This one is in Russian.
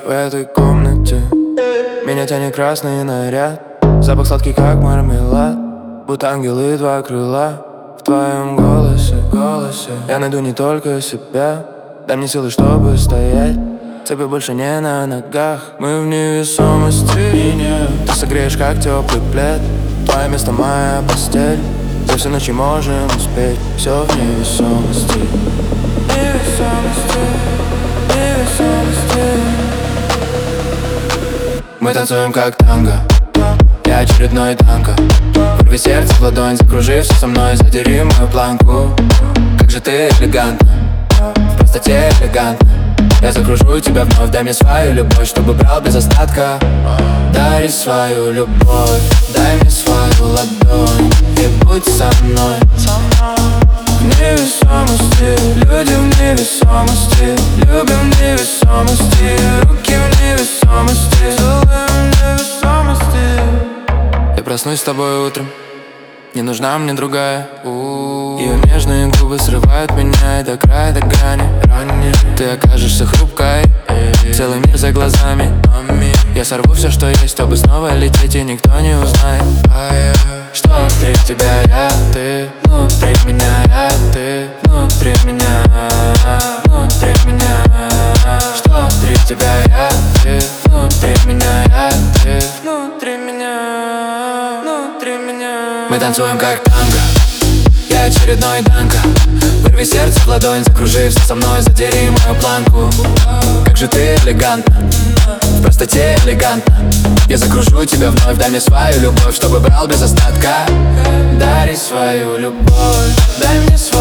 в этой комнате. Меня тянет красный наряд, запах сладкий, как мармелад, будто ангелы два крыла в твоем голосе. Я найду не только себя, дай мне силы, чтобы стоять. Цепи больше не на ногах, мы в невесомости. Ты согреешь, как теплый плед, твое место моя постель. За всю ночь можем успеть, все в невесомости. Мы танцуем как танго, я очередной танго. Порви сердце в ладонь, закружився со мной, задери мою планку. Как же ты элегантна, в простоте элегантна. Я закружу тебя вновь, дай мне свою любовь, чтобы брал без остатка. Дари свою любовь, дай мне свою ладонь и будь со мной. В невесомости, люди в невесомости, любим в невесомости, руки в невесомости, целуем в невесомости. Я проснусь с тобой утром, не нужна мне другая. Ее нежные губы срывают меня и до края, до грани. Ты окажешься хрупкой, целый мир за глазами. Я сорву все, что есть, чтобы снова лететь, и никто не узнает. Что внутри тебя я, ты внутри меня, я, ты внутри меня, внутри меня. Что внутри тебя я, ты внутри меня, я, ты внутри меня, внутри меня. Мы танцуем как танго, я очередной танго. Вырви сердце в ладонь, закружився со мной, задери мою планку. Как же ты элегантна, в простоте элегантна. Я закружу тебя вновь, дай мне свою любовь, чтобы брал без остатка. Дари свою любовь, дай мне свою